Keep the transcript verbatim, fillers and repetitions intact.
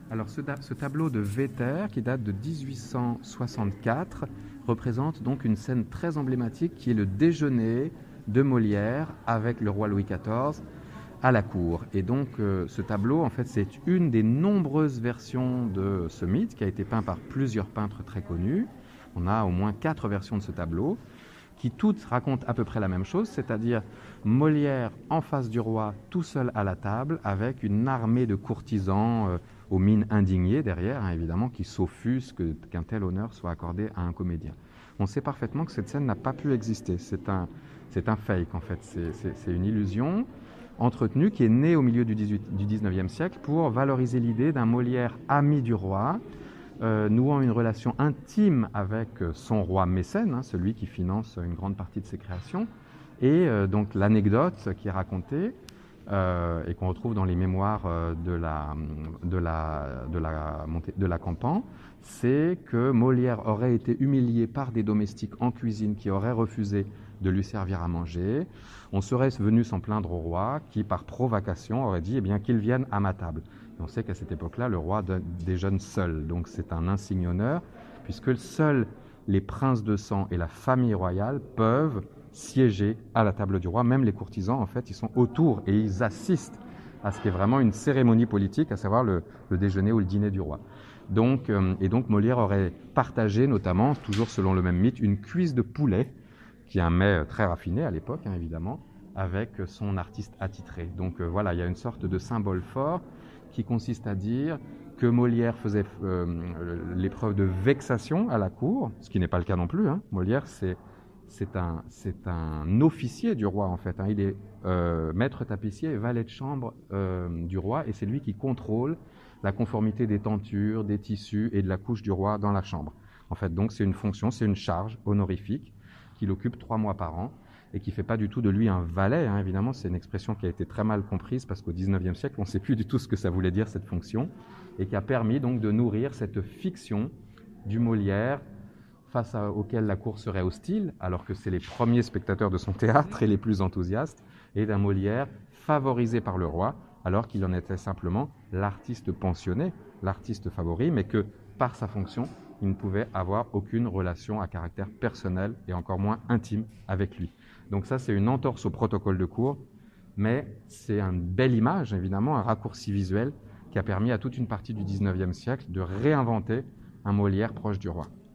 Alors ce, ce tableau de Véter, qui date de dix-huit cent soixante-quatre, représente donc une scène très emblématique qui est le déjeuner de Molière avec le roi Louis quatorze à la cour. Et donc euh, ce tableau, en fait, c'est une des nombreuses versions de ce mythe qui a été peint par plusieurs peintres très connus. On a au moins quatre versions de ce tableau qui toutes racontent à peu près la même chose, c'est-à-dire Molière en face du roi, tout seul à la table, avec une armée de courtisans euh, aux mines indignées derrière, hein, évidemment, qui s'offusquent qu'un tel honneur soit accordé à un comédien. On sait parfaitement que cette scène n'a pas pu exister. C'est un, c'est un fake, en fait. C'est, c'est, c'est une illusion entretenue qui est née au milieu du, dix-huitième, du dix-neuvième siècle pour valoriser l'idée d'un Molière ami du roi, Euh, nouant une relation intime avec son roi mécène, hein, celui qui finance une grande partie de ses créations. Et euh, donc l'anecdote qui est racontée euh, et qu'on retrouve dans les mémoires euh, de, la, de, la, de, la, de la Campan, c'est que Molière aurait été humilié par des domestiques en cuisine qui auraient refusé de lui servir à manger. On serait venu s'en plaindre au roi qui, par provocation, aurait dit eh bien, qu'il vienne à ma table. Et on sait qu'à cette époque-là, le roi déjeune seul. Donc c'est un insigne honneur, puisque seuls les princes de sang et la famille royale peuvent siéger à la table du roi. Même les courtisans, en fait, ils sont autour et ils assistent à ce qui est vraiment une cérémonie politique, à savoir le, le déjeuner ou le dîner du roi. Donc, euh, et donc Molière aurait partagé, notamment, toujours selon le même mythe, une cuisse de poulet, qui est un mets très raffiné à l'époque, hein, évidemment, avec son artiste attitré. Donc euh, voilà, il y a une sorte de symbole fort qui consiste à dire que Molière faisait euh, l'épreuve de vexation à la cour, ce qui n'est pas le cas non plus. Hein. Molière, c'est, c'est, un, c'est un officier du roi, en fait. Hein. Il est euh, maître tapissier et valet de chambre euh, du roi, et c'est lui qui contrôle la conformité des tentures, des tissus et de la couche du roi dans la chambre. En fait, donc c'est une fonction, c'est une charge honorifique qu'il occupe trois mois par an et qui ne fait pas du tout de lui un valet. Hein. Évidemment, c'est une expression qui a été très mal comprise parce qu'au dix-neuvième siècle, on ne sait plus du tout ce que ça voulait dire, cette fonction, et qui a permis donc de nourrir cette fiction du Molière face à, auquel la cour serait hostile, alors que c'est les premiers spectateurs de son théâtre et les plus enthousiastes, et d'un Molière favorisé par le roi, alors qu'il en était simplement l'artiste pensionné, l'artiste favori, mais que par sa fonction, il ne pouvait avoir aucune relation à caractère personnel et encore moins intime avec lui. Donc ça, c'est une entorse au protocole de cour, mais c'est une belle image, évidemment, un raccourci visuel qui a permis à toute une partie du dix-neuvième siècle de réinventer un Molière proche du roi.